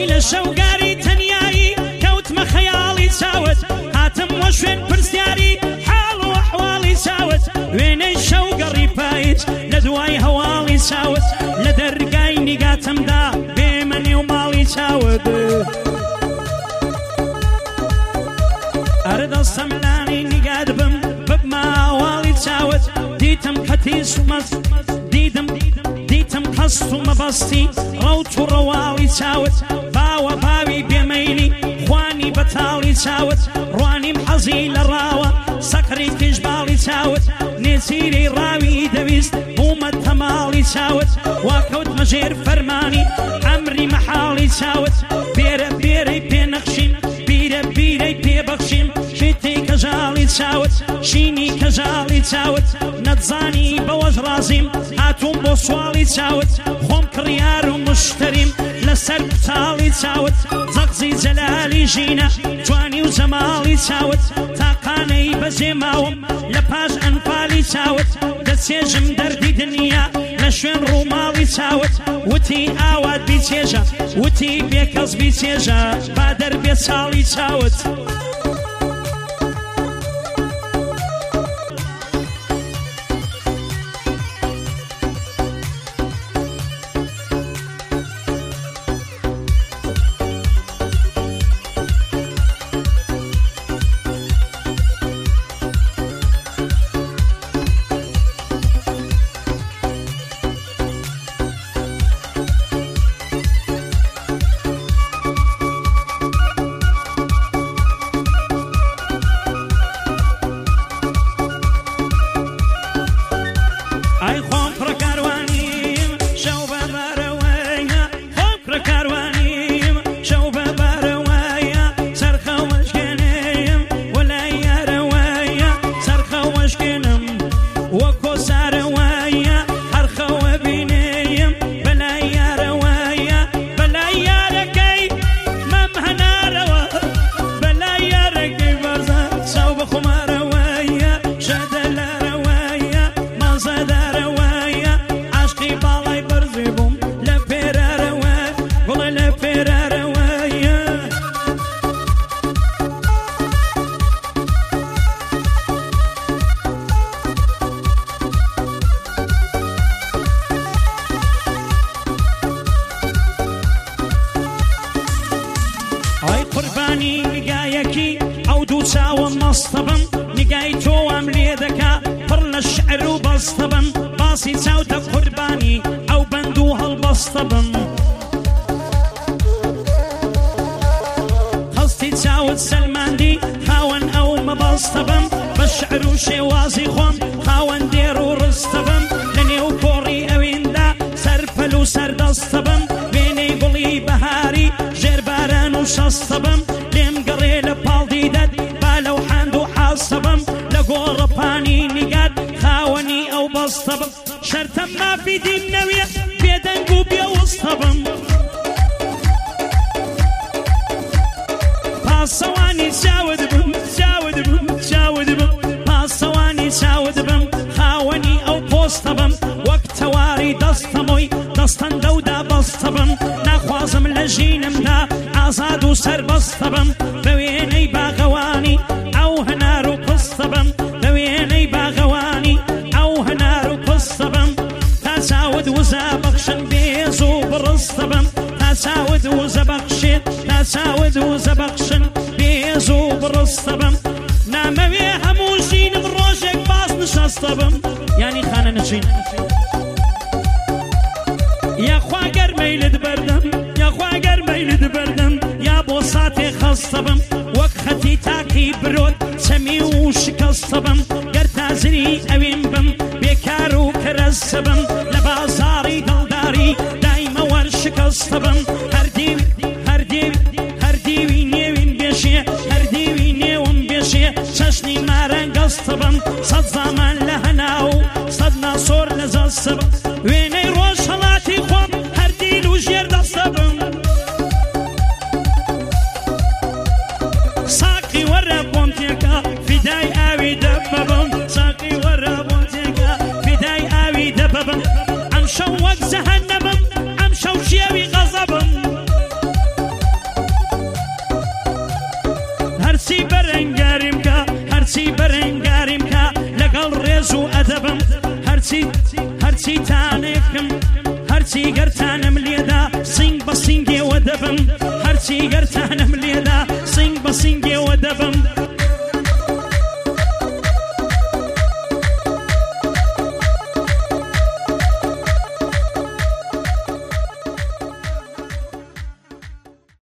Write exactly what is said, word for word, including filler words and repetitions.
ئای لە شەوگاری تەنیایی کەوتمە خەیاڵی چاوت هاتم وە شوێن پرسیاری حاڵ و ئەحواڵی چاوت وێنەی شەو گەڕی پایت لە دوای هەواڵی چاوت لە دەرگای نیگاتمدا بێمە نێو ماڵی چاوت ئەرە دەستەم لانی نیگات بم ببمە ئاواڵی چاوت دیتم کەتیس و مەست دیدم دیتم قەست و مەبەستی ڕەوت و ڕەواڵی چاوت باوە باوی بێمەیلی خوانی بەتاڵی چاوت ڕوانیم حەزی لە ڕاوە سەقری تیژباڵی چاوت نێچیری ڕاوی دەویست بوومە تەماڵی چاوت واکەوتمە ژێر فەرمانی ئەمری مەحاڵی چاوت بێرە بێرەی پێنەخشیم بیرە بیرەی پێبەخشیم شێتی کەژاڵی چاوت شینی کەژاڵی چاوت نەتزانی بەوەش ڕازیم هاتووم بۆ سواڵی چاوت خۆم کڕیار و مشتریم لەسەر قوتاڵی چاوت زەقزی جەلالی ژینە جوانی و جەماڵی چاوت تاقانەی بەجێ ماوم لە پاش ئەنفاڵی چاوت دەچێژم دەردی دنیا لە شوێن ڕووماڵی چاوت وتی ئاوات بیچێژە وتی بێکەس بیچێژە با دەربێ چاڵی چاوت نگای تۆوام لێ دەکا پڕ لە شعر و بەستە بم باسی چاوتە قوربانی ئەو بەند و هەڵبەستە بم هەستی چاوت سەلماندی خاوەن ئەو مەبەستە بم بە شعر و شێوازی خۆم خاوەن دێر و ڕستە بم لە نێو کۆڕی ئەوێندا سەرپەل و سەردەستە بم وێنەی گوڵی بەهاری ژێرباران و شەستە بم لێم گەڕێ لە پاڵدی دەد با لەو حەند و حاسە بم لە گۆڕەپانی نیگات خاوەنی ئەو بەستە بم شەرتە مافی دیم نەویە بێدەنگ و بێوەستە بم پاسەوانی چاوت بم چاوت بم چاوت بم پاسەوانی چاوت بم خاوەنی ئەو پۆستە بم وەک تەواری دەستەمۆی دەستەندە و دابەستە بم ناخوازم لە ژینمدا ئازاد و سەربەستە بم بە وێنەی باغەوانی ئەو هەنار و پستە بم بە وێنەی باغەوانی ئەو هەنار و پستە بم تا چاوت وزە بەخشن بێز و بڕستە بم تا چاوت وزە بەخشێت تا چاوت وزە بەخشن بێز و بڕستە بم نامەوێ هەموو ژینم ڕۆژێک باس نشەستە بم یعنی خانە نشین یاخوا گەرمەیلت بەردەم یاخوا گەرمەیلت بەردەم یا بۆ ساتێ خەستە بم وەک خەتی تاقی برۆت چەمی و شکەستە بم گەر تازری ئەوێن بم بێکار و کەرەستە بم لە بازاڕی دڵداری دایمە وەرشکەستە بم هەردیوی هەردیوی هەردیوی نێوین بێشێ هەردیوی نێوم بێشێ چەشنی مارەنگەستە بم سەد زامان لە هەناو سەد ناسۆر لە زەستە بم وێنەی ڕۆژ هەڵاتی خۆم هەردیل و ژێر دەستە بم ساقی وەرە بۆم تێکە فیدای ئاوی دەبەبم ساقی وەرە بۆم تێکە فیدای ئاوی دەبەبم ئەم شەو وەک جەهەنەمم ئەم شەو شێوی غەزەبم هەرچی هەرچی تانێکم هەرچی گەرتانم لێدا سنگ بە سنگێوە دەبم هەرچی گەرتانم لێدا سنگ بە سنگێوە دەبم